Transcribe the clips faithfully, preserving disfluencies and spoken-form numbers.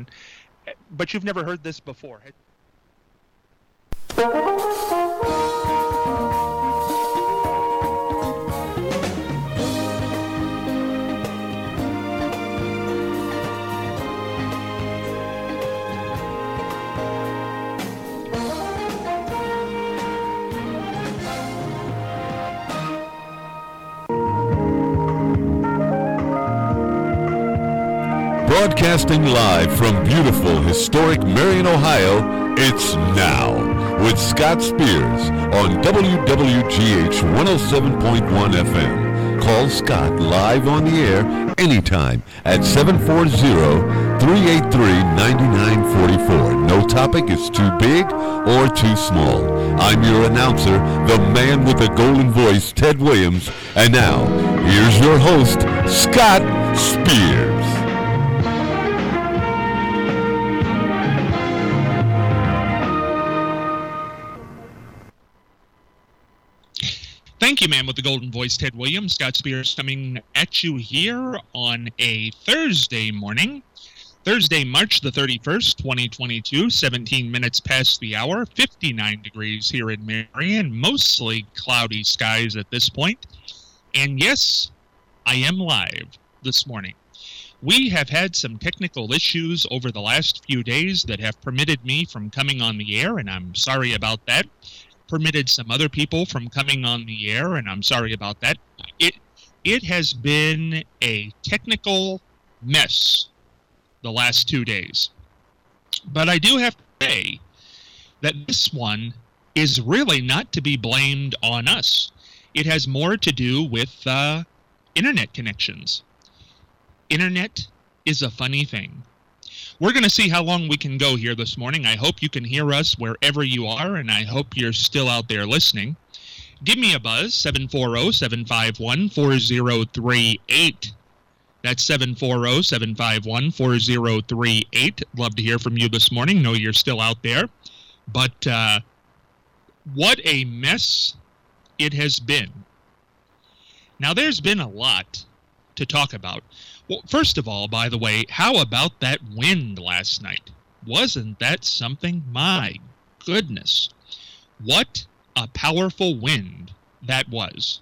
but you've never heard this before. Broadcasting live from beautiful, historic Marion, Ohio, it's Now with Scott Spears on W W G H one oh seven point one F M. Call Scott live on the air anytime at seven four zero, three eight three, nine nine four four. No topic is too big or too small. I'm your announcer, the man with the golden voice, Ted Williams. And now, here's your host, Scott Spears. Thank you, man with the golden voice, Ted Williams. Scott Spears coming at you here on a Thursday morning. Thursday, March the thirty-first, twenty twenty-two, seventeen minutes past the hour, fifty-nine degrees here in Marion, mostly cloudy skies at this point. And yes, I am live this morning. We have had some technical issues over the last few days that have permitted me from coming on the air, and I'm sorry about that. Permitted some other people from coming on the air, and I'm sorry about that. It it has been a technical mess the last two days. But I do have to say that this one is really not to be blamed on us. It has more to do with uh, internet connections. Internet is a funny thing. We're going to see how long we can go here this morning. I hope you can hear us wherever you are, and I hope you're still out there listening. Give me a buzz, seven four zero, seven five one, four zero three eight. That's seven four zero, seven five one, four zero three eight. Love to hear from you this morning. Know you're still out there. But uh, what a mess it has been. Now, there's been a lot to talk about. Well, first of all, by the way, how about that wind last night? Wasn't that something? My goodness. What a powerful wind that was.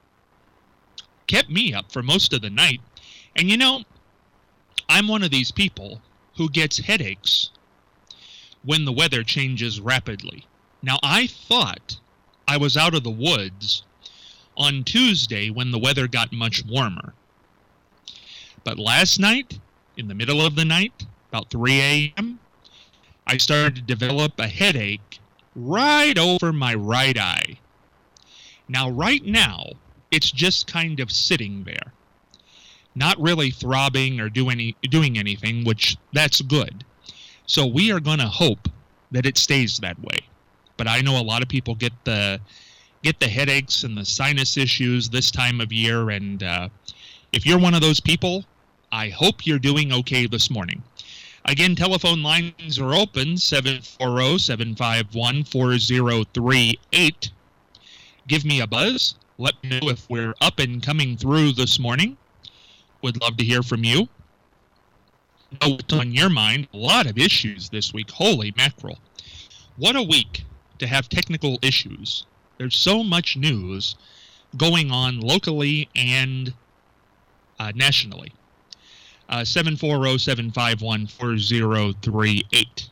Kept me up for most of the night. And you know, I'm one of these people who gets headaches when the weather changes rapidly. Now, I thought I was out of the woods on Tuesday when the weather got much warmer. But last night, in the middle of the night, about three a.m., I started to develop a headache right over my right eye. Now, right now, it's just kind of sitting there. Not really throbbing or do any, doing anything, which that's good. So we are going to hope that it stays that way. But I know a lot of people get the get the headaches and the sinus issues this time of year, and uh, if you're one of those people, I hope you're doing okay this morning. Again, telephone lines are open, seven four zero, seven five one, four zero three eight. Give me a buzz. Let me know if we're up and coming through this morning. Would love to hear from you. Know what's on your mind. A lot of issues this week. Holy mackerel. What a week to have technical issues. There's so much news going on locally and uh, nationally. Uh, seven four zero, seven five one, four zero three eight.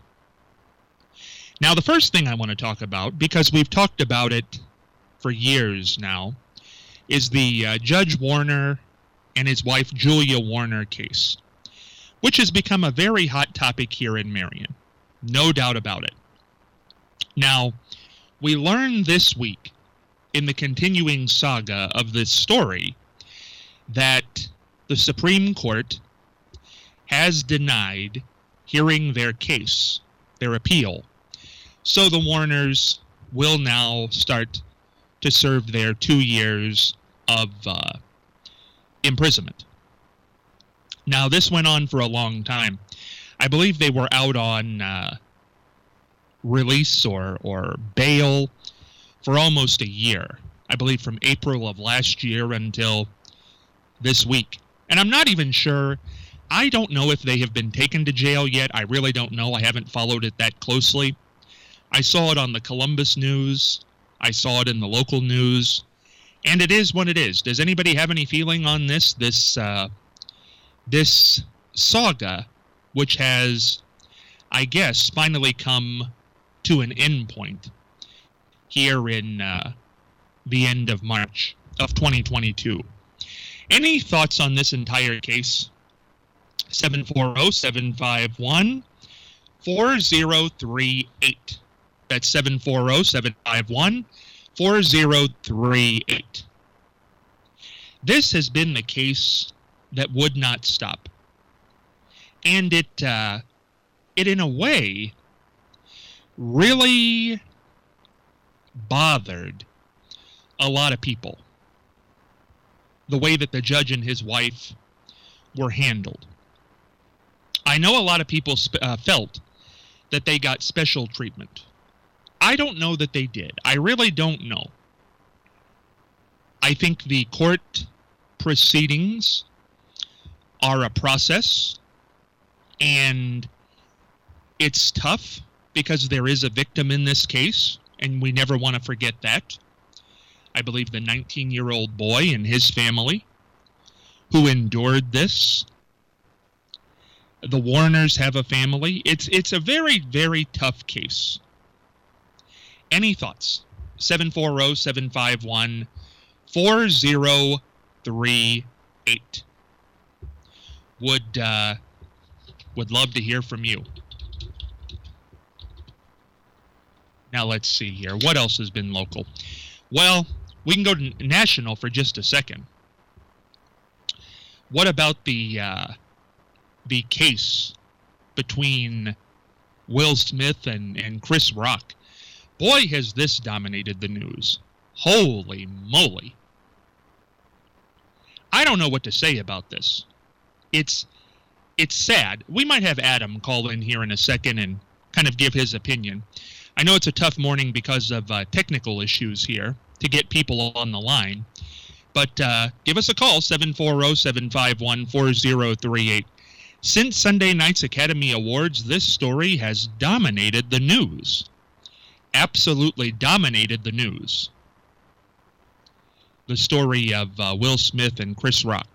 Now, the first thing I want to talk about, because we've talked about it for years now, is the uh, Judge Warner and his wife Julia Warner case, which has become a very hot topic here in Marion. No doubt about it. Now, we learned this week in the continuing saga of this story that the Supreme Court has denied hearing their case, their appeal. So the Warners will now start to serve their two years of uh, imprisonment. Now, this went on for a long time. I believe they were out on uh, release or, or bail for almost a year. I believe from April of last year until this week. And I'm not even sure, I don't know if they have been taken to jail yet. I really don't know. I haven't followed it that closely. I saw it on the Columbus News. I saw it in the local news. And it is what it is. Does anybody have any feeling on this? This, uh, this saga, which has, I guess, finally come to an end point here in uh, the end of March of twenty twenty-two. Any thoughts on this entire case? seven four zero, seven five one, four zero three eight. That's seven four zero, seven five one, four zero three eight. This has been the case that would not stop. And it, uh, it in a way, really bothered a lot of people. The way that the judge and his wife were handled. I know a lot of people sp- uh, felt that they got special treatment. I don't know that they did. I really don't know. I think the court proceedings are a process, and it's tough because there is a victim in this case, and we never want to forget that. I believe the nineteen-year-old boy and his family who endured this. The Warners have a family. It's it's a very, very tough case. Any thoughts? seven four zero, seven five one, four zero three eight. Would, uh, would love to hear from you. Now let's see here. What else has been local? Well, we can go to national for just a second. What about the uh, the case between Will Smith and, and Chris Rock? Boy, has this dominated the news. Holy moly. I don't know what to say about this. It's it's sad. We might have Adam call in here in a second and kind of give his opinion. I know it's a tough morning because of uh, technical issues here to get people on the line. But uh, give us a call, seven four zero, seven five one, four zero three eight. Since Sunday night's Academy Awards, this story has dominated the news. Absolutely dominated the news. The story of uh, Will Smith and Chris Rock.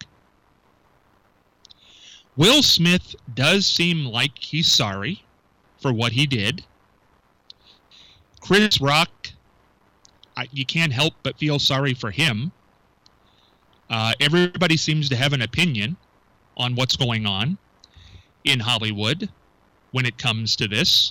Will Smith does seem like he's sorry for what he did. Chris Rock, I, you can't help but feel sorry for him. Uh, everybody seems to have an opinion on what's going on in Hollywood when it comes to this.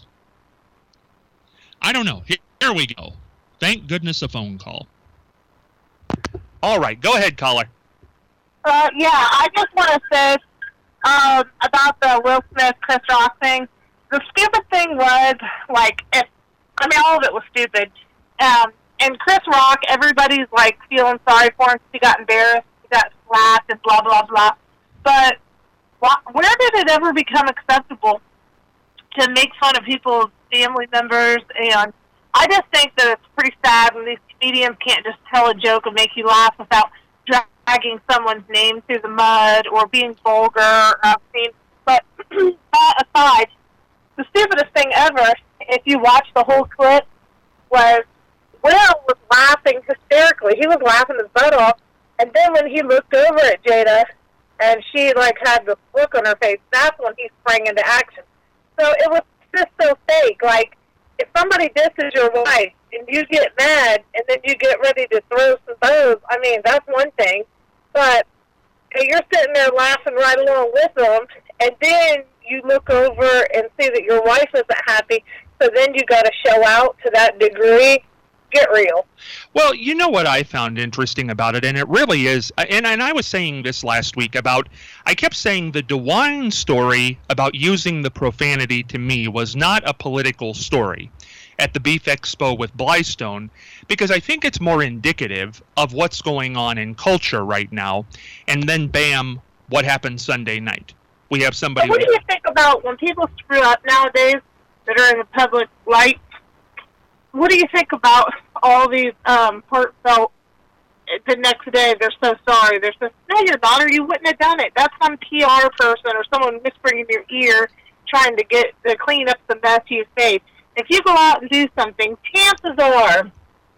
I don't know. Here, here we go. Thank goodness a phone call. All right, go ahead, caller. Uh, yeah, I just want to say um, about the Will Smith, Chris Rock thing. The stupid thing was, like, if, I mean, all of it was stupid. Um, and Chris Rock, everybody's, like, feeling sorry for him because he got embarrassed, he got slapped, and blah, blah, blah. But wh- where did it ever become acceptable to make fun of people's family members? And I just think that it's pretty sad when these comedians can't just tell a joke and make you laugh without dragging someone's name through the mud or being vulgar or obscene. But that aside, the stupidest thing ever, if you watch the whole clip, was Will was laughing hysterically. He was laughing his butt off. And then when he looked over at Jada and she, like, had this look on her face, that's when he sprang into action. So it was just so fake. Like, if somebody disses your wife and you get mad and then you get ready to throw some bows, I mean, that's one thing. But you're sitting there laughing right along with them, and then you look over and see that your wife isn't happy, so then you got to show out to that degree. Get real. Well, you know what I found interesting about it, and it really is, and, and I was saying this last week about, I kept saying the DeWine story about using the profanity to me was not a political story at the Beef Expo with Blystone, because I think it's more indicative of what's going on in culture right now, and then bam, what happened Sunday night. We have somebody... But what do you think about when people screw up nowadays that are in the public light? What do you think about all these um, heartfelt the next day they're so sorry. They're so, no, your daughter, you wouldn't have done it. That's some P R person or someone whispering in your ear trying to get to clean up the mess you've made. If you go out and do something, chances are,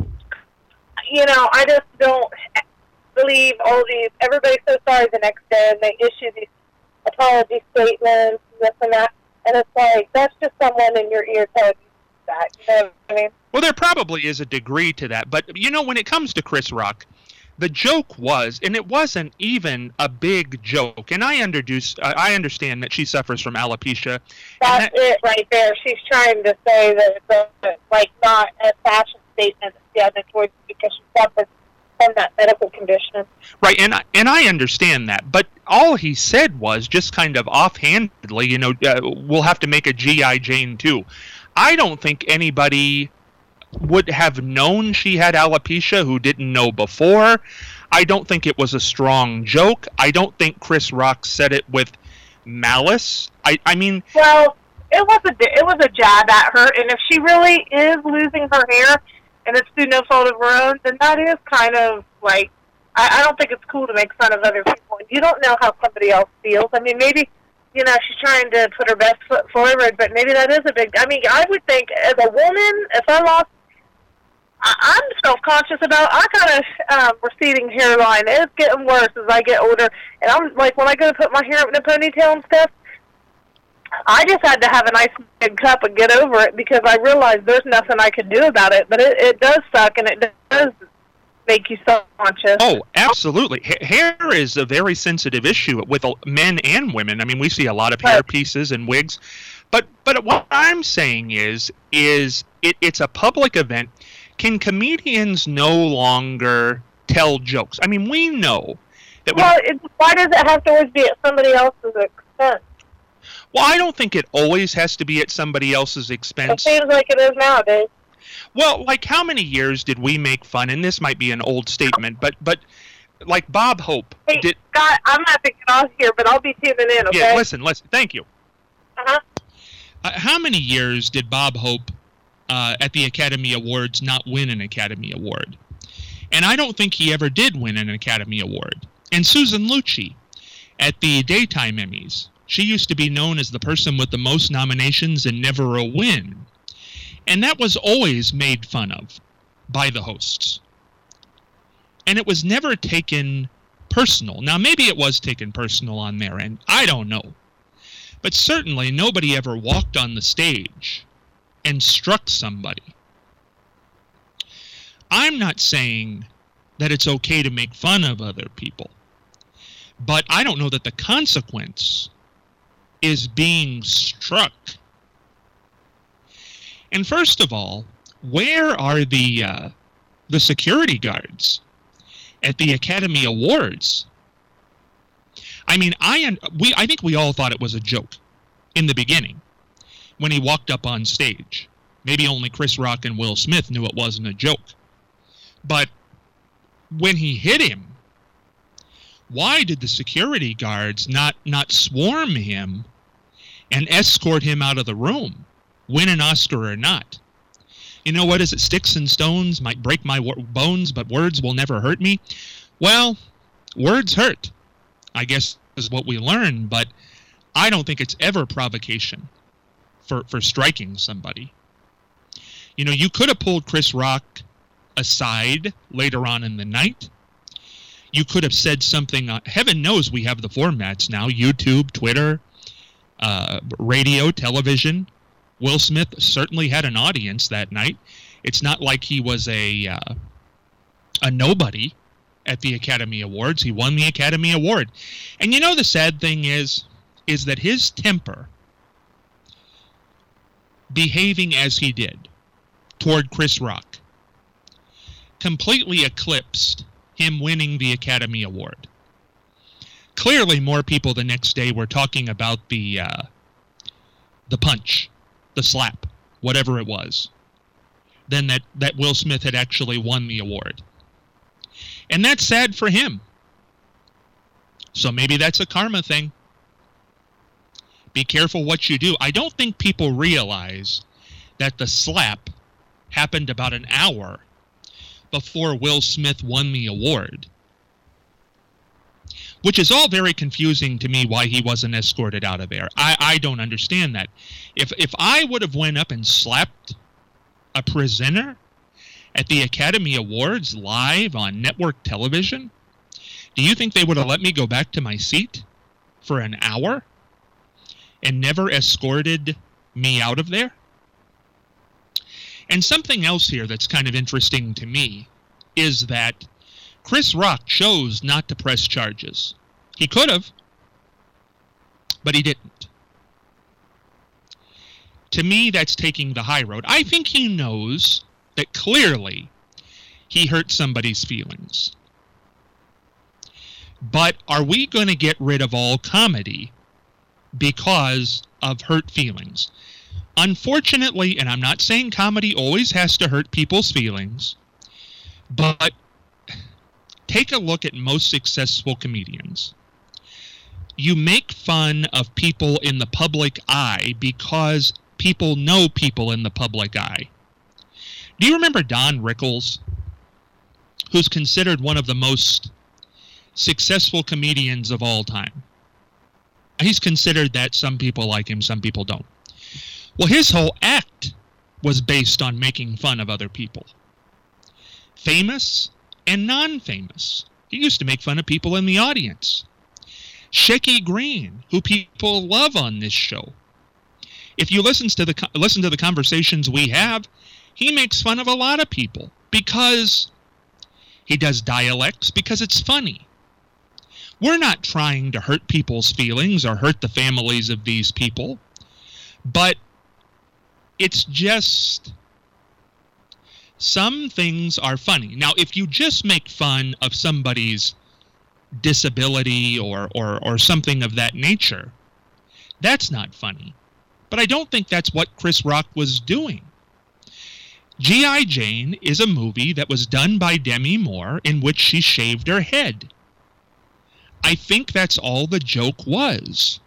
you know, I just don't believe all these, everybody's so sorry the next day, and they issue these apology statements, this and that, and it's like, that's just someone in your ear telling you that, you know what I mean? Well, there probably is a degree to that, but, you know, when it comes to Chris Rock, the joke was, and it wasn't even a big joke, and I, introduce, uh, I understand that she suffers from alopecia. That's that, it right there. She's trying to say that it's a, like not a fashion statement the other choice because she suffers from that medical condition. Right, and I, and I understand that, but all he said was just kind of offhandedly, you know, uh, we'll have to make a G I. Jane too. I don't think anybody would have known she had alopecia who didn't know before. I don't think it was a strong joke. I don't think Chris Rock said it with malice. I, I mean... Well, it was a it was a jab at her, and if she really is losing her hair, and it's through no fault of her own, then that is kind of like, I, I don't think it's cool to make fun of other people. You don't know how somebody else feels. I mean, maybe, you know, she's trying to put her best foot forward, but maybe that is a big, I mean, I would think as a woman, if I lost, I, I'm self-conscious about, I got a um, receding hairline. It's getting worse as I get older, and I'm like, when I go to put my hair up in a ponytail and stuff, I just had to have a nice big cup and get over it because I realized there's nothing I could do about it. But it, it does suck, and it does make you self-conscious. Oh, absolutely. Ha- hair is a very sensitive issue with men and women. I mean, we see a lot of hair pieces and wigs. But but what I'm saying is, is it, it's a public event. Can comedians no longer tell jokes? I mean, we know that... Well, it, why does it have to always be at somebody else's expense? Well, I don't think it always has to be at somebody else's expense. It seems like it is nowadays. Well, like how many years did we make fun, and this might be an old statement, but but like Bob Hope hey, did... Scott, I'm not to get off here, but I'll be tuning in, okay? Yeah, listen, listen. Thank you. Uh-huh. Uh, how many years did Bob Hope uh, at the Academy Awards not win an Academy Award? And I don't think he ever did win an Academy Award. And Susan Lucci at the Daytime Emmys, she used to be known as the person with the most nominations and never a win. And that was always made fun of by the hosts. And it was never taken personal. Now, maybe it was taken personal on their end. I don't know. But certainly nobody ever walked on the stage and struck somebody. I'm not saying that it's okay to make fun of other people. But I don't know that the consequence is being struck. And first of all, where are the uh, the security guards at the Academy Awards? I mean, I we I think we all thought it was a joke in the beginning when he walked up on stage. Maybe only Chris Rock and Will Smith knew it wasn't a joke. But when he hit him, why did the security guards not, not swarm him and escort him out of the room, win an Oscar or not? You know, what is it? Sticks and stones might break my bones, but words will never hurt me. Well, words hurt, I guess, is what we learn, but I don't think it's ever provocation for, for striking somebody. You know, you could have pulled Chris Rock aside later on in the night. You could have said something. Uh, heaven knows we have the formats now: YouTube, Twitter, uh, radio, television. Will Smith certainly had an audience that night. It's not like he was a uh, a nobody at the Academy Awards. He won the Academy Award. And you know, the sad thing is, is that his temper, behaving as he did toward Chris Rock, completely eclipsed him winning the Academy Award. Clearly, more people the next day were talking about the uh, the punch, the slap, whatever it was, than that, that Will Smith had actually won the award. And that's sad for him. So maybe that's a karma thing. Be careful what you do. I don't think people realize that the slap happened about an hour before Will Smith won the award. Which is all very confusing to me why he wasn't escorted out of there. I, I don't understand that. If if I would have went up and slapped a presenter at the Academy Awards live on network television, do you think they would have let me go back to my seat for an hour and never escorted me out of there? And something else here that's kind of interesting to me is that Chris Rock chose not to press charges. He could have, but he didn't. To me, that's taking the high road. I think he knows that clearly he hurt somebody's feelings. But are we going to get rid of all comedy because of hurt feelings? Unfortunately, and I'm not saying comedy always has to hurt people's feelings, but take a look at most successful comedians. You make fun of people in the public eye because people know people in the public eye. Do you remember Don Rickles, who's considered one of the most successful comedians of all time? He's considered that. Some people like him, some people don't. Well, his whole act was based on making fun of other people. Famous and non-famous. He used to make fun of people in the audience. Shecky Green, who people love on this show. If you listen to the listen to the conversations we have, he makes fun of a lot of people because he does dialects, because it's funny. We're not trying to hurt people's feelings or hurt the families of these people, but it's just some things are funny. Now, if you just make fun of somebody's disability or, or, or something of that nature, that's not funny. But I don't think that's what Chris Rock was doing. G I. Jane is a movie that was done by Demi Moore in which she shaved her head. I think that's all the joke was.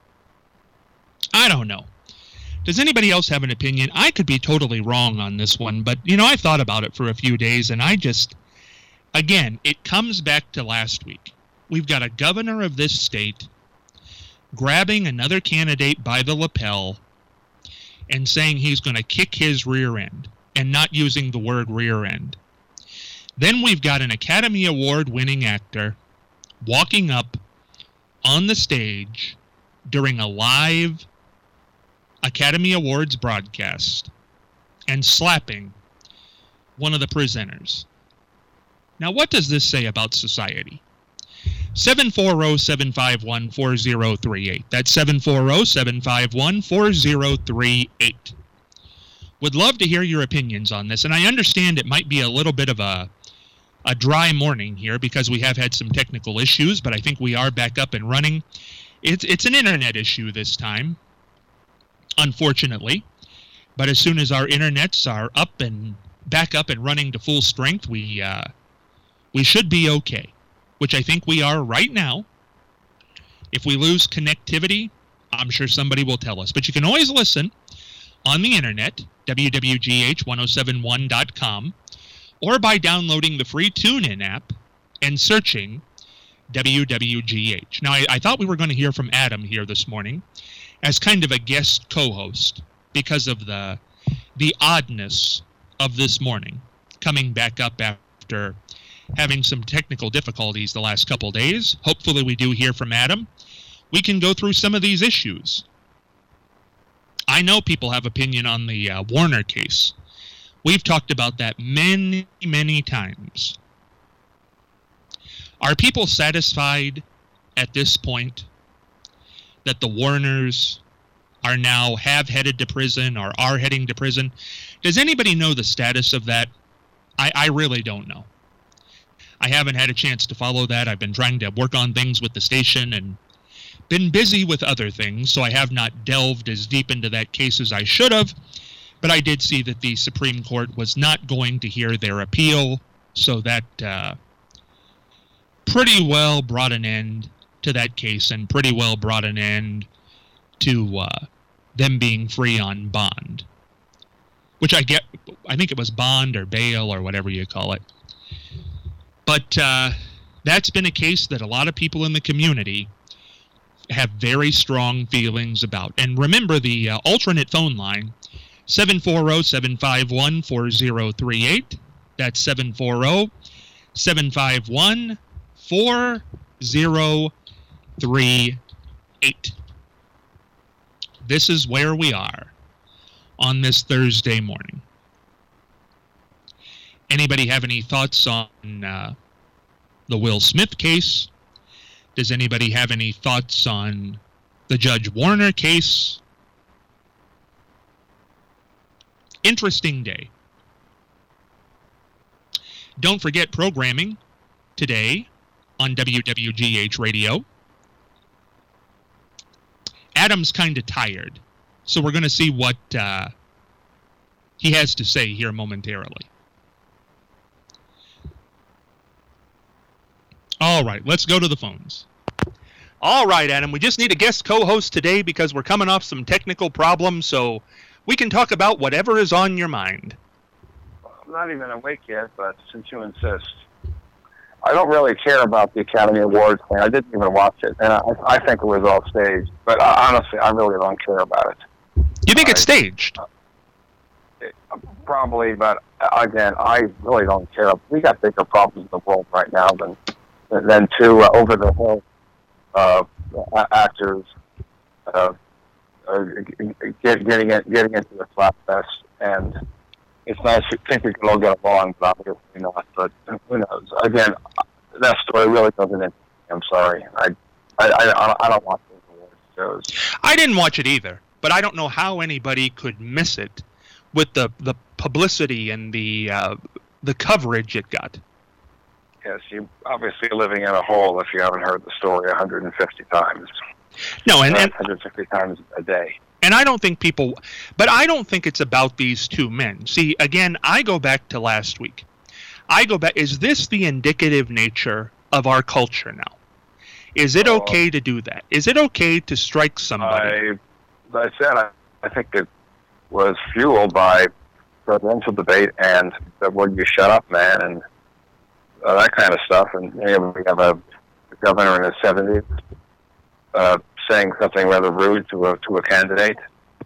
I don't know. Does anybody else have an opinion? I could be totally wrong on this one, but, you know, I thought about it for a few days, and I just, again, it comes back to last week. We've got a governor of this state grabbing another candidate by the lapel and saying he's going to kick his rear end, and not using the word rear end. Then we've got an Academy Award-winning actor walking up on the stage during a live Academy Awards broadcast and slapping one of the presenters. Now, what does this say about society? seven four zero, seven five one, four zero three eight. That's seven four zero, seven five one, four zero three eight. Would love to hear your opinions on this, and I understand it might be a little bit of a a dry morning here because we have had some technical issues, but I think we are back up and running. It's it's an internet issue this time, unfortunately. But as soon as our internets are up and back up and running to full strength, we uh, we should be okay, which I think we are right now. If we lose connectivity, I'm sure somebody will tell us. But you can always listen on the internet, W W G H ten seventy-one dot com, or by downloading the free TuneIn app and searching W W G H. Now, I, I thought we were going to hear from Adam here this morning as kind of a guest co-host because of the the oddness of this morning, coming back up after having some technical difficulties the last couple days. Hopefully we do hear from Adam. We can go through some of these issues. I know people have opinion on the uh, Warner case. We've talked about that many, many times. Are people satisfied at this point that the Warners are now have headed to prison or are heading to prison? Does anybody know the status of that? I, I really don't know. I haven't had a chance to follow that. I've been trying to work on things with the station and been busy with other things, so I have not delved as deep into that case as I should have. But I did see that the Supreme Court was not going to hear their appeal, so that uh, pretty well brought an end to that case and pretty well brought an end to uh, them being free on bond. Which I get, I think it was bond or bail or whatever you call it. But uh, that's been a case that a lot of people in the community have very strong feelings about. And remember the uh, alternate phone line, seven four zero, seven five one, four zero three eight. That's seven four zero, seven five one, four zero three eight. This is where we are on this Thursday morning. Anybody have any thoughts on uh, the Will Smith case? Does anybody have any thoughts on the Judge Warner case? Interesting day. Don't forget programming today on W W G H Radio. Adam's kind of tired, so we're going to see what uh, he has to say here momentarily. All right, let's go to the phones. All right, Adam, we just need a guest co-host today because we're coming off some technical problems, so we can talk about whatever is on your mind. I'm not even awake yet, but since you insist. I don't really care about the Academy Awards thing. I didn't even watch it, and I, I think it was all staged. But uh, honestly, I really don't care about it. You think I, it's staged? Uh, it, probably, but again, I really don't care. We got bigger problems in the world right now than than two uh, over-the-hill uh, actors uh, uh, get, getting it, getting into the slap fest. And it's nice to think we can all get along, but obviously not. But who knows? Again, that story really doesn't interest me. I'm sorry. I, I, I, I don't watch those awards shows. I didn't watch it either, but I don't know how anybody could miss it with the, the publicity and the uh, the coverage it got. Yes, you're obviously living in a hole if you haven't heard the story one hundred fifty times. No, and, and one hundred fifty times a day. And I don't think people, but I don't think it's about these two men. See, again, I go back to last week. I go back, is this the indicative nature of our culture now? Is it okay to do that? Is it okay to strike somebody? I, I said, I, I think it was fueled by presidential debate and the word "you shut up, man," and uh, that kind of stuff. And you know, we have a, a governor in his seventies uh, saying something rather rude to a to a candidate.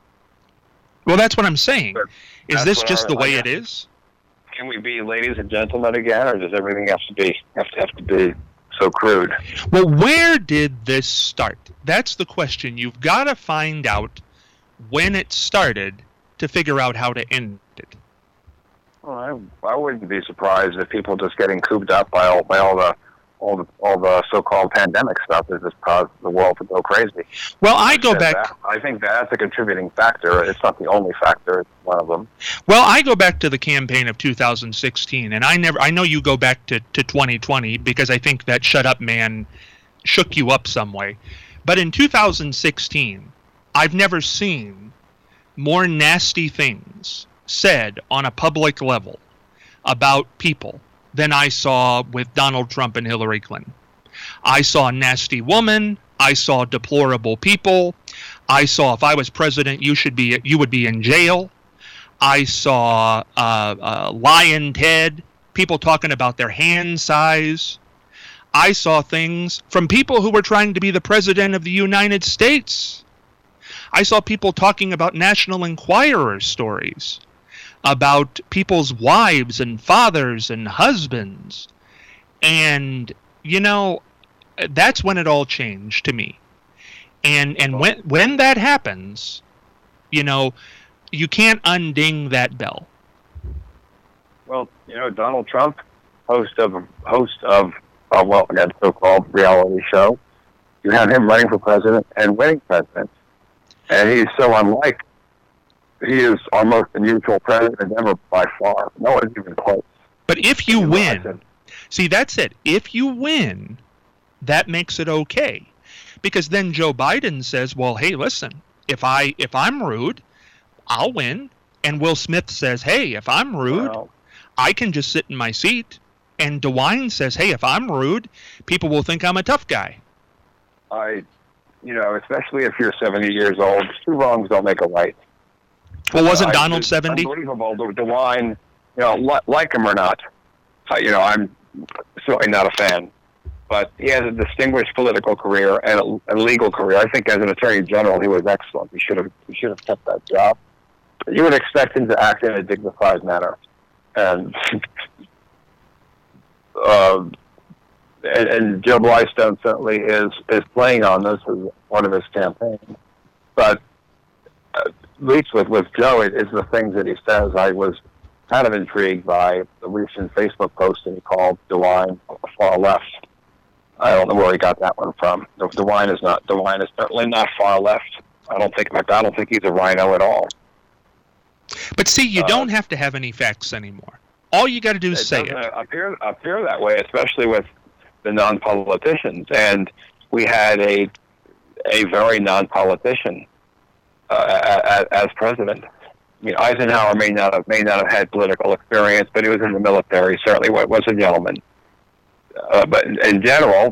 Well, that's what I'm saying. But is this just I, the way I, it is? Can we be ladies and gentlemen again, or does everything have to be have to have to be so crude? Well, where did this start? That's the question. You've got to find out when it started to figure out how to end it. Well, I, I wouldn't be surprised if people just getting cooped up by all by all the all the all the so-called pandemic stuff has just caused the world to go crazy. Well, I go back. That. I think that's a contributing factor. It's not the only factor. It's one of them. Well, I go back to the campaign of two thousand sixteen, and I never. I know you go back to, to twenty twenty because I think that "shut up, man" shook you up some way. But in two thousand sixteen, I've never seen more nasty things said on a public level about people than I saw with Donald Trump and Hillary Clinton. I saw nasty woman. I saw deplorable people. I saw if I was president, you should be you would be in jail. I saw uh, uh, Lion Ted, people talking about their hand size. I saw things from people who were trying to be the president of the United States. I saw people talking about National Enquirer stories about people's wives and fathers and husbands. And, you know, that's when it all changed to me. And and when when that happens, you know, you can't unding that bell. Well, you know, Donald Trump, host of host of uh, well, again, so-called reality show, you have him running for president and winning president, and he's so unlike. He is our most unusual president ever by far. No one's even close. But if you win, see, that's it. If you win, that makes it okay. Because then Joe Biden says, well, hey, listen, if, I, if I'm rude, I'll win. And Will Smith says, hey, if I'm rude, well, I can just sit in my seat. And DeWine says, hey, if I'm rude, people will think I'm a tough guy. I, you know, especially if you're seventy years old, two wrongs don't make a right. Well, wasn't uh, Donald seventy? Unbelievable. The, the wine, you know, li- like him or not, uh, you know, I'm certainly not a fan. But he has a distinguished political career and a, a legal career. I think as an attorney general, he was excellent. He should have he should have kept that job. But you would expect him to act in a dignified manner, and uh, and, and Joe Blystone certainly is is playing on this as part of his campaign. But uh, at least with with Joe, it is the things that he says. I was kind of intrigued by the recent Facebook post that he called DeWine far left. I don't know where he got that one from. DeWine is not. DeWine is certainly not far left. I don't think. I don't think he's a rhino at all. But see, you uh, don't have to have any facts anymore. All you got to do is it say it. Appear appear that way, especially with the non-politicians. And we had a a very non-politician uh, as, as president. I mean, Eisenhower may not have may not have had political experience, but he was in the military. Certainly, was a gentleman. Uh, but in, in general,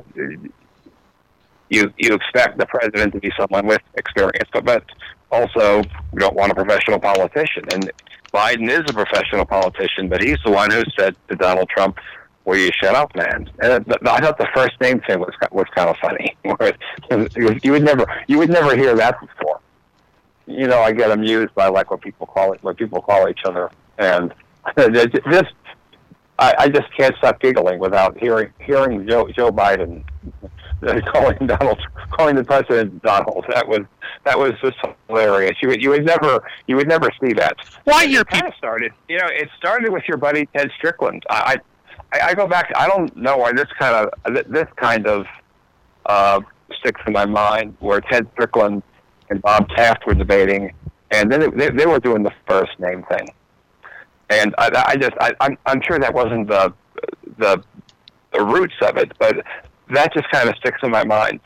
you you expect the president to be someone with experience, but, but also we don't want a professional politician. And Biden is a professional politician, but he's the one who said to Donald Trump, "Will you shut up, man?" And I thought the first name thing was was kind of funny. You would never you would never hear that before. You know, I get amused by like what people call it, what people call each other, and this. I, I just can't stop giggling without hearing hearing Joe Joe Biden calling Donald calling the president Donald. That was that was just hilarious. You would you would never you would never see that. Why your it kind of started? You know, it started with your buddy Ted Strickland. I I, I go back. I don't know why this kind of this kind of uh, sticks in my mind. Where Ted Strickland and Bob Taft were debating, and then they, they were doing the first name thing. And I, I just, I, I'm, I'm sure that wasn't the, the, the roots of it, but that just kind of sticks in my mind.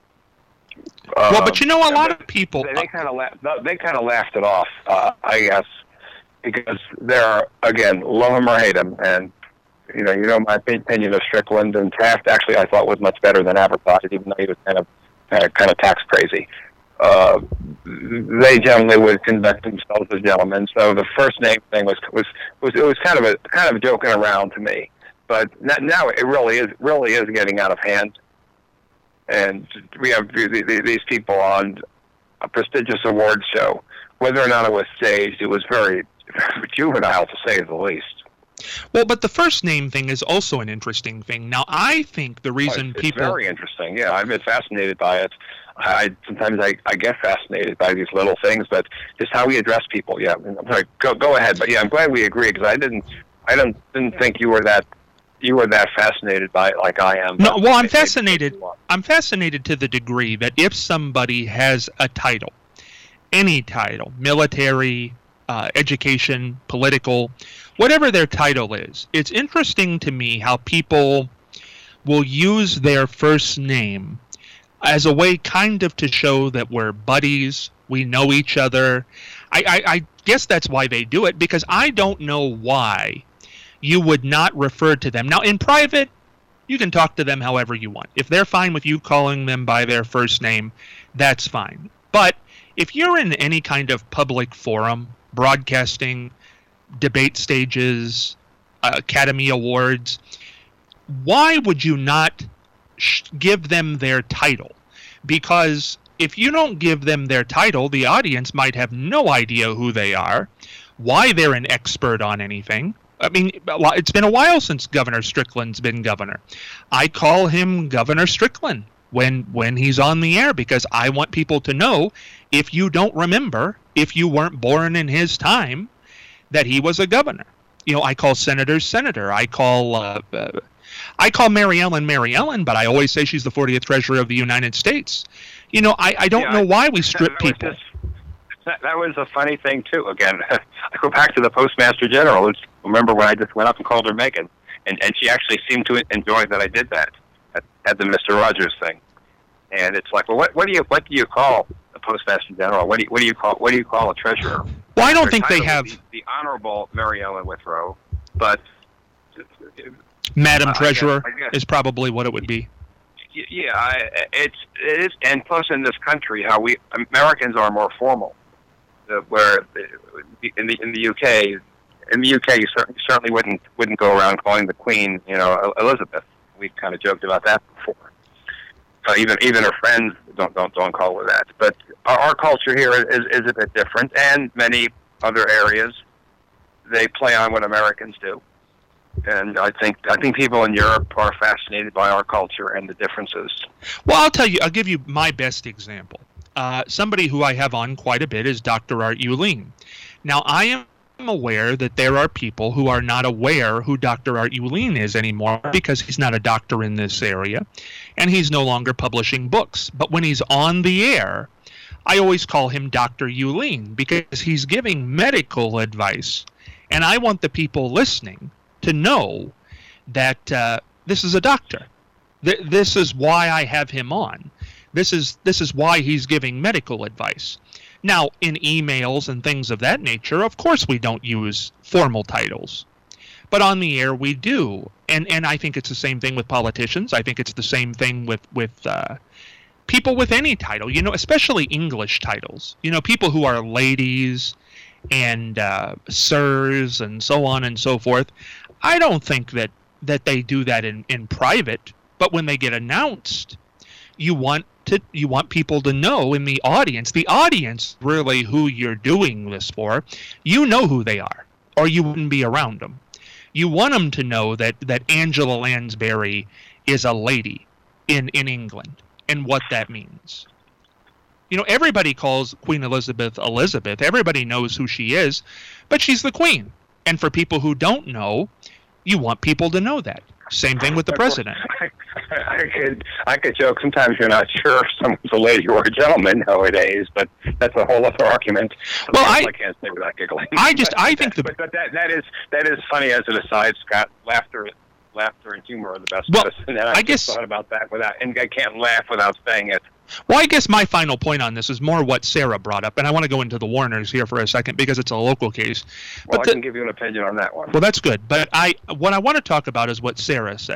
Well, um, but you know, a lot of people they, they kind of laughed. They kind of laughed it off, uh, I guess, because they're again love him or hate him, and you know, you know my opinion of Strickland and Taft. Actually, I thought was much better than advertised, even though he was kind of, kind of, kind of tax crazy. Uh, they generally would conduct themselves as gentlemen. So the first name thing was was was it was kind of a kind of joking around to me. But now it really is really is getting out of hand, and we have these people on a prestigious award show. Whether or not it was staged, it was very juvenile to say the least. Well, but the first name thing is also an interesting thing. Now, I think the reason oh, it's, people... It's very interesting, yeah. I've been fascinated by it. I Sometimes I, I get fascinated by these little things, but just how we address people, yeah. I'm sorry, go go ahead. But yeah, I'm glad we agree, because I didn't I didn't, didn't think you were that you were that fascinated by it like I am. No, well, I'm fascinated. I'm fascinated to the degree that if somebody has a title, any title, military, uh, education, political, whatever their title is, it's interesting to me how people will use their first name as a way kind of to show that we're buddies, we know each other. I, I, I guess that's why they do it, because I don't know why you would not refer to them. Now, in private, you can talk to them however you want. If they're fine with you calling them by their first name, that's fine. But if you're in any kind of public forum, broadcasting, debate stages, uh, Academy Awards, why would you not sh- give them their title? Because if you don't give them their title, the audience might have no idea who they are, why they're an expert on anything. I mean, it's been a while since Governor Strickland's been governor. I call him Governor Strickland when when he's on the air, because I want people to know, if you don't remember, if you weren't born in his time, that he was a governor. You know, I call senators senator. I call uh, uh, I call Mary Ellen Mary Ellen, but I always say she's the fortieth Treasurer of the United States. You know, I, I don't yeah, know why we strip people. Just, that, that was a funny thing, too. Again, I go back to the Postmaster General. It's, remember when I just went up and called her Megan, and, and she actually seemed to enjoy that I did that at, at the Mister Rogers thing. And it's like, well, what, what do you what do you call a Postmaster General? What do you, what do you call what do you call a treasurer? Well, I don't think they have the, the Honorable Mary Ellen Withrow, but Madam uh, Treasurer I guess, I guess, is probably what it would be. Yeah, I, it's it is, and plus in this country, how we Americans are more formal. Uh, where in the in the U K, in the U K, you certainly, certainly wouldn't wouldn't go around calling the Queen, you know, Elizabeth. we kind of joked about that before. Uh, even even her friends don't don't don't call her that. But our, our culture here is is a bit different, and many other areas they play on what Americans do. And I think I think people in Europe are fascinated by our culture and the differences. Well, I'll tell you. I'll give you my best example. Uh, somebody who I have on quite a bit is Doctor Art Uleen. Now, I am aware that there are people who are not aware who Doctor Art Uleen is anymore because he's not a doctor in this area, and he's no longer publishing books. But when he's on the air, I always call him Doctor Uleen because he's giving medical advice, and I want the people listening to know that uh, this is a doctor. Th- this is why I have him on. This is this is why he's giving medical advice. Now, in emails and things of that nature, of course we don't use formal titles. But on the air we do. And and I think it's the same thing with politicians. I think it's the same thing with, with uh, people with any title, you know, especially English titles. You know, people who are ladies and uh, sirs and so on and so forth. I don't think that, that they do that in, in private. But when they get announced, you want to you want people to know in the audience. The audience really who you're doing this for. You know who they are, or you wouldn't be around them. You want them to know that, that Angela Lansbury is a lady in, in England and what that means. You know, everybody calls Queen Elizabeth Elizabeth. Everybody knows who she is, but she's the Queen. And for people who don't know, you want people to know that. Same thing with the president. I could I could joke. Sometimes you're not sure if someone's a lady or a gentleman nowadays, but that's a whole other argument. Well, I, I can't say without giggling. I just but, I think the but, but that that is that is funny as an aside, Scott. Laughter, laughter and humor are the best well, medicine. And I, I just guess thought about that without, and I can't laugh without saying it. Well, I guess my final point on this is more what Sarah brought up, and I want to go into the Warners here for a second because it's a local case. Well, but I the, can give you an opinion on that one. Well, that's good. But I, what I want to talk about is what Sarah said.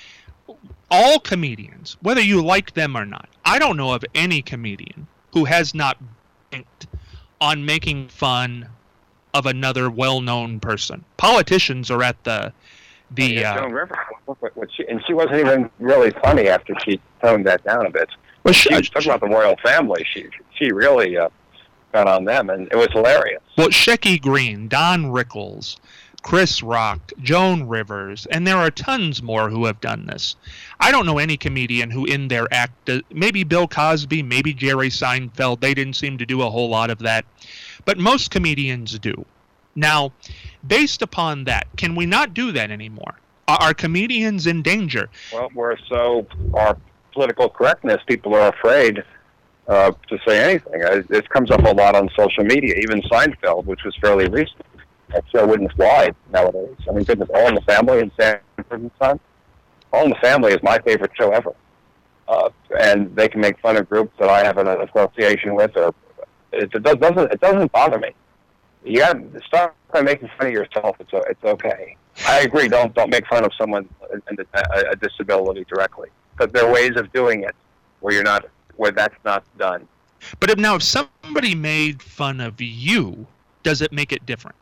All comedians, whether you like them or not, I don't know of any comedian who has not banked on making fun of another well-known person. Politicians are at the the. Yeah, uh, Joan Rivers, she, and she wasn't even really funny after she toned that down a bit. Well, she, she was talking about the royal family. She she really uh, got on them, and it was hilarious. Well, Shecky Green, Don Rickles, Chris Rock, Joan Rivers, and there are tons more who have done this. I don't know any comedian who in their act, uh, maybe Bill Cosby, maybe Jerry Seinfeld, they didn't seem to do a whole lot of that. But most comedians do. Now, based upon that, can we not do that anymore? Are, are comedians in danger? Well, we're so, our political correctness, people are afraid uh, to say anything. Uh, this comes up a lot on social media, even Seinfeld, which was fairly recent. That show wouldn't fly nowadays. I mean, goodness, All in the Family and Sanford and Son. All in the Family is my favorite show ever. Uh, and they can make fun of groups that I have an association with, or it, it doesn't it doesn't bother me. You got to start by making fun of yourself. It's it's okay. I agree. Don't don't make fun of someone and a, a disability directly, but there are ways of doing it where you're not where that's not done. But if now if somebody made fun of you, does it make it different?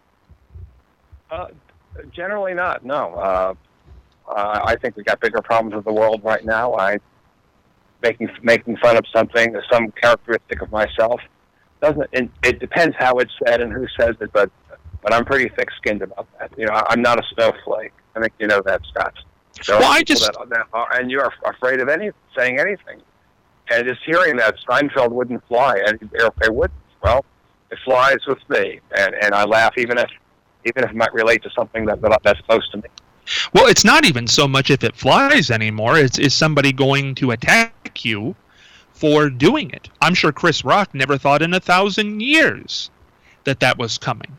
Uh, generally not, no. Uh, uh, I think we got bigger problems with the world right now. I making making fun of something, some characteristic of myself, doesn't. It, it depends how it's said and who says it, but but I'm pretty thick-skinned about that. You know, I, I'm not a snowflake. I think you know that, Scott. There well, are I just that, that are, and you're afraid of any saying anything, and just hearing that Seinfeld wouldn't fly, and it wouldn't. Well, it flies with me, and and I laugh even if. even if it might relate to something that, that that's close to me. Well, it's not even so much if it flies anymore. It's is somebody going to attack you for doing it. I'm sure Chris Rock never thought in a thousand years that that was coming.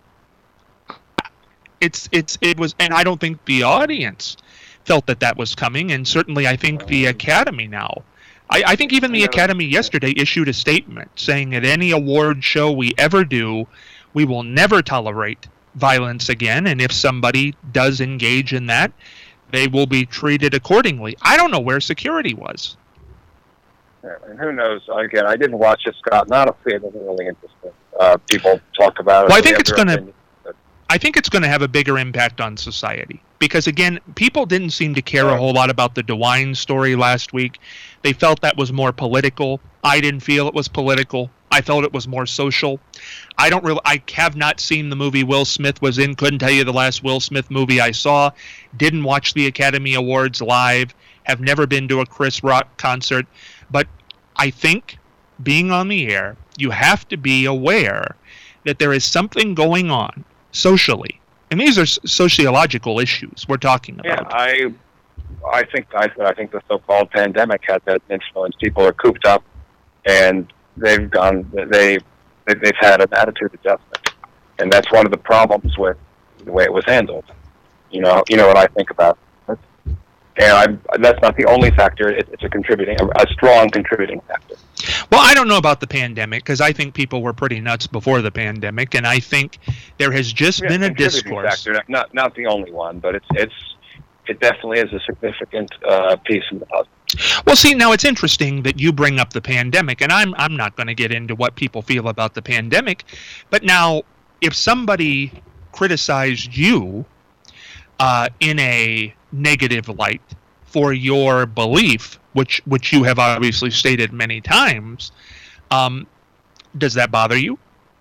It's it's it was, and I don't think the audience felt that that was coming, and certainly I think the Academy now. I, I think even the Academy yesterday issued a statement saying at any award show we ever do, we will never tolerate violence again, and if somebody does engage in that, they will be treated accordingly. I don't know where security was. Yeah, and who knows? Again, I didn't watch it, Scott. Not a fan of really interesting. Uh, people talk about it. Well, I think it's going to. I think it's going to have a bigger impact on society. Because, again, people didn't seem to care a whole lot about the DeWine story last week. They felt that was more political. I didn't feel it was political. I felt it was more social. I don't really, I have not seen the movie Will Smith was in. Couldn't tell you the last Will Smith movie I saw. Didn't watch the Academy Awards live. Have never been to a Chris Rock concert. But I think, being on the air, you have to be aware that there is something going on socially. And these are sociological issues we're talking about. Yeah, I, I think I, I think the so-called pandemic had that influence. People are cooped up, and they've gone. They they've had an attitude adjustment, and that's one of the problems with the way it was handled. You know, you know what I think about it. And I, that's not the only factor. It, it's a contributing, a, a strong contributing factor. Well, I don't know about the pandemic, because I think people were pretty nuts before the pandemic, and I think there has just yeah, been a discourse. Factor, not not the only one, but it's it's it definitely is a significant uh, piece in the puzzle. Well, see, now it's interesting that you bring up the pandemic, and I'm I'm not going to get into what people feel about the pandemic, but now if somebody criticized you uh, in a negative light for your belief, which which you have obviously stated many times, um, does that bother you?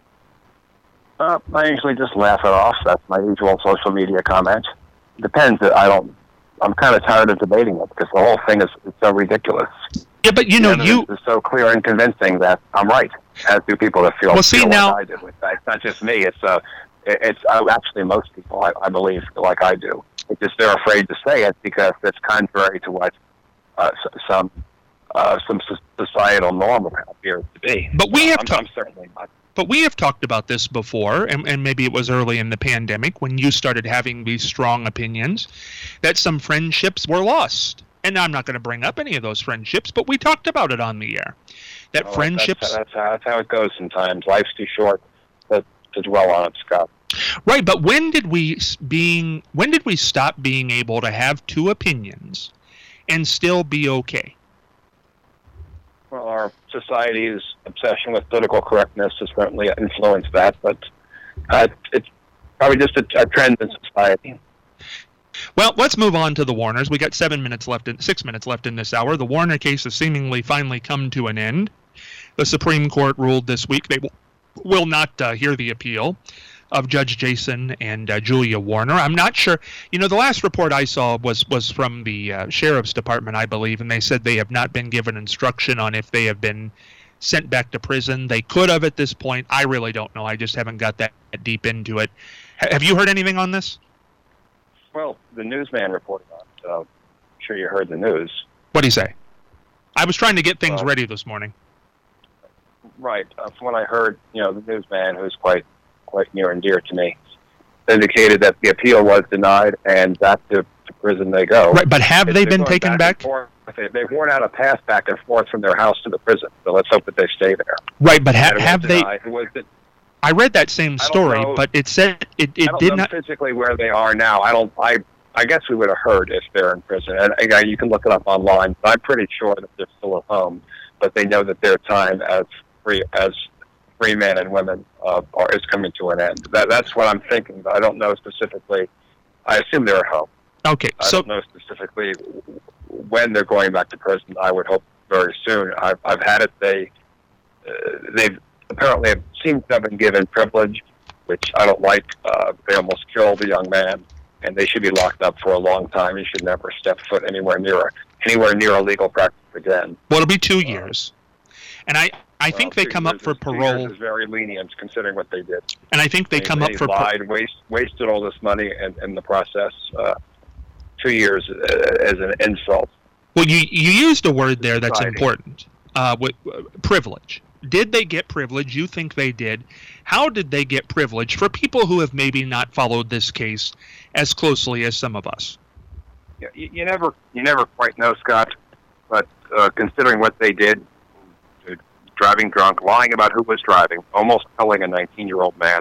Uh, I usually just laugh it off. That's my usual social media comment. Depends. I don't. I'm kind of tired of debating it because the whole thing is, is so ridiculous. Yeah, but you know, the you is so clear and convincing that I'm right. As do people that feel, well, see, feel now, like I do. It's not just me. It's uh, it's uh, actually most people, I, I believe, feel like I do. It's just they're afraid to say it because it's contrary to what uh, some uh, some societal norm appears to be. But we have I'm, talked. I'm certainly not. But we have talked about this before, and, and maybe it was early in the pandemic when you started having these strong opinions, that some friendships were lost. And I'm not going to bring up any of those friendships, but we talked about it on the air. That well, friendships... That's, that's, how, that's how it goes sometimes. Life's too short to, to dwell on it, Scott. Right, but when did we being when did we stop being able to have two opinions and still be okay? Well, our society's obsession with political correctness has certainly influenced that, but uh, it's probably just a, a trend in society. Well, let's move on to the Warners. We got seven minutes left, in, six minutes left in this hour. The Warner case has seemingly finally come to an end. The Supreme Court ruled this week they will, will not uh, hear the appeal of Judge Jason and uh, Julia Warner. I'm not sure. You know, the last report I saw was, was from the uh, Sheriff's Department, I believe, and they said they have not been given instruction on if they have been sent back to prison. They could have at this point. I really don't know. I just haven't got that deep into it. H- have you heard anything on this? Well, the newsman reported on it, so I'm sure you heard the news. What do you say? I was trying to get things well, ready this morning. Right. Uh, from what I heard, you know, the newsman, who's quite quite near and dear to me, indicated that the appeal was denied and back to, to prison they go. Right, but have it's, they been taken back? back? They've worn out a path back and forth from their house to the prison, so let's hope that they stay there. Right, but ha- have they... Was it, I read that same story, but it said it, it I don't did know not... physically where they are now. I don't... I I guess we would have heard if they're in prison. And again, you can look it up online. But I'm pretty sure that they're still at home, but they know that their time as free as free men and women uh, are, is coming to an end. That, that's what I'm thinking, but I don't know specifically. I assume they're at home. Okay, I so don't know specifically when they're going back to prison. I would hope very soon. I've, I've had it. They uh, they've apparently seem to have been given privilege, which I don't like. Uh, they almost killed a young man, and they should be locked up for a long time. He should never step foot anywhere near anywhere near a legal practice again. Well, it'll be two years, and I. I think well, they come up for is, parole. Two years is very lenient considering what they did. And I think they they come they up for lied, waste, wasted all this money in, in the process. Uh, two years uh, as an insult. Well, you you used a word there that's Society. important. Uh, with uh, privilege. Did they get privilege? You think they did. How did they get privilege for people who have maybe not followed this case as closely as some of us? You, you never, you never quite know, Scott. But uh, considering what they did. Driving drunk, lying about who was driving, almost killing a nineteen-year-old man,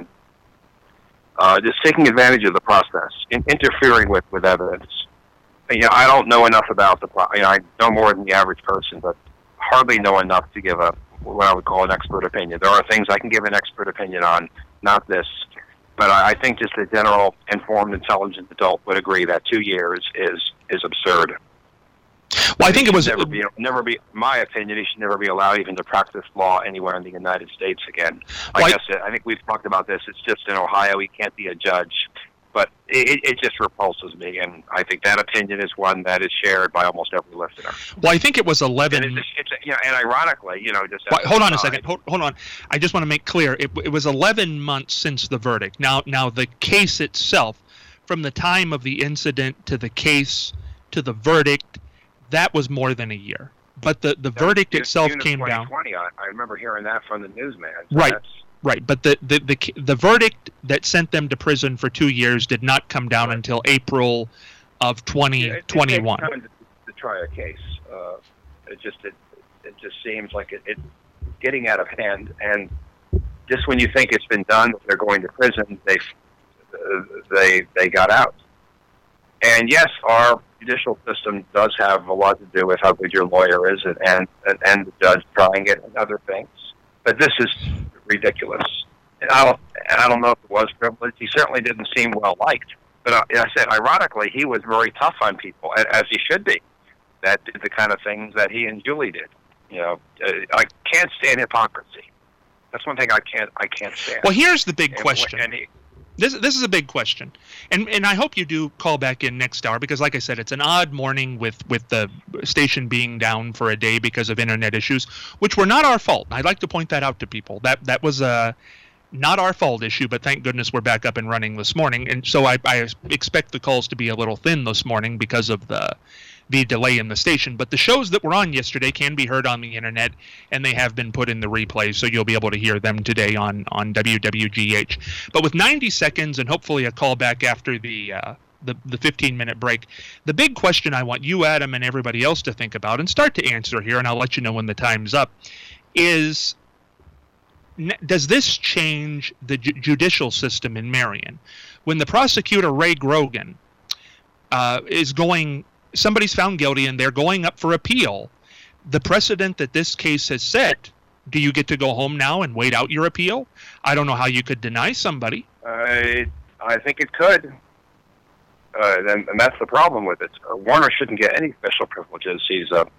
uh, just taking advantage of the process, in, interfering with, with evidence. You know, I don't know enough about the. You know, I know more than the average person, but hardly know enough to give a what I would call an expert opinion. There are things I can give an expert opinion on, not this. but I, I think just a general informed, intelligent adult would agree that two years is is absurd. Well, I think it was never be, never be. My opinion, he should never be allowed even to practice law anywhere in the United States again. I well, guess I, I think we've talked about this. It's just in Ohio, he can't be a judge, but it, it just repulses me, and I think that opinion is one that is shared by almost every listener. Well, I think it was eleven. And it's, it's you know, and ironically, you know, just well, hold on a second. Hold, hold on. I just want to make clear it, it was eleven months since the verdict. Now, now the case itself, from the time of the incident to the case to the verdict, that was more than a year. But the, the verdict June, itself June came down. I, I remember hearing that from the newsman. So right, that's, right. But the, the, the, the verdict that sent them to prison for two years did not come down right. until April of twenty twenty-one. Yeah, it, it takes time to, to try a case. Uh, it just it, it just seems like it, it's getting out of hand. And just when you think it's been done, they're going to prison, they uh, they they got out. And yes, our judicial system does have a lot to do with how good your lawyer is and, and, and the judge trying it and other things. But this is ridiculous. And I don't, and I don't know if it was privilege. He certainly didn't seem well liked. But uh, I said, ironically, he was very tough on people, as he should be. That did the kind of things that he and Julie did. You know, uh, I can't stand hypocrisy. That's one thing I can't. I can't stand. Well, here's the big and, question. And he, This this is a big question, and and I hope you do call back in next hour because, like I said, it's an odd morning with, with the station being down for a day because of internet issues, which were not our fault. I'd like to point that out to people. That that was a not our fault issue, but thank goodness we're back up and running this morning. And so I, I expect the calls to be a little thin this morning because of the the delay in the station. But the shows that were on yesterday can be heard on the internet, and they have been put in the replay, so you'll be able to hear them today on, on W W G H. But with ninety seconds and hopefully a call back after the uh, the the fifteen-minute break, the big question I want you, Adam, and everybody else to think about and start to answer here, and I'll let you know when the time's up, is does this change the ju- judicial system in Marion? When the prosecutor, Ray Grogan, uh, is going... somebody's found guilty and they're going up for appeal, the precedent that this case has set, do you get to go home now and wait out your appeal? I don't know how you could deny somebody. I, I think it could. Uh, and, and that's the problem with it. Uh, Warner shouldn't get any special privileges. He's a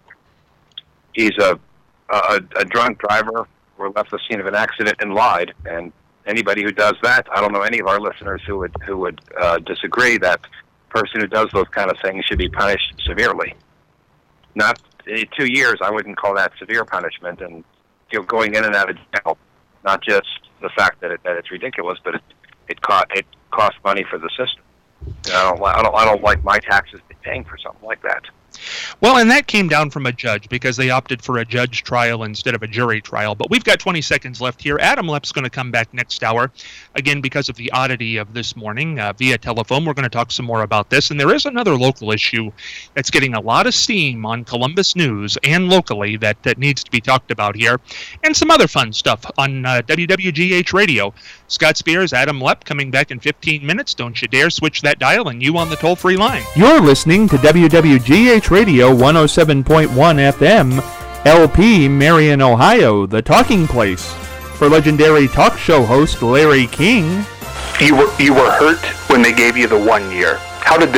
he's a, a, a drunk driver who left the scene of an accident and lied. And anybody who does that, I don't know any of our listeners who would, who would uh, disagree that person who does those kind of things should be punished severely. Not in two years, I wouldn't call that severe punishment, and you know, going in and out of jail. Not just the fact that it, that it's ridiculous, but it it cost it costs money for the system. You know, I don't I don't I don't like my taxes paying for something like that. Well, and that came down from a judge because they opted for a judge trial instead of a jury trial. But we've got twenty seconds left here. Adam Lepp's going to come back next hour, again, because of the oddity of this morning uh, via telephone. We're going to talk some more about this. And there is another local issue that's getting a lot of steam on Columbus News and locally that, that needs to be talked about here. And some other fun stuff on uh, W W G H Radio. Scott Spears, Adam Lepp coming back in fifteen minutes. Don't you dare switch that dial, and you on the toll-free line. You're listening to W W G H Radio one oh seven point one F M, L P, Marion, Ohio, the talking place. For legendary talk show host Larry King. You were you were hurt when they gave you the one year. How did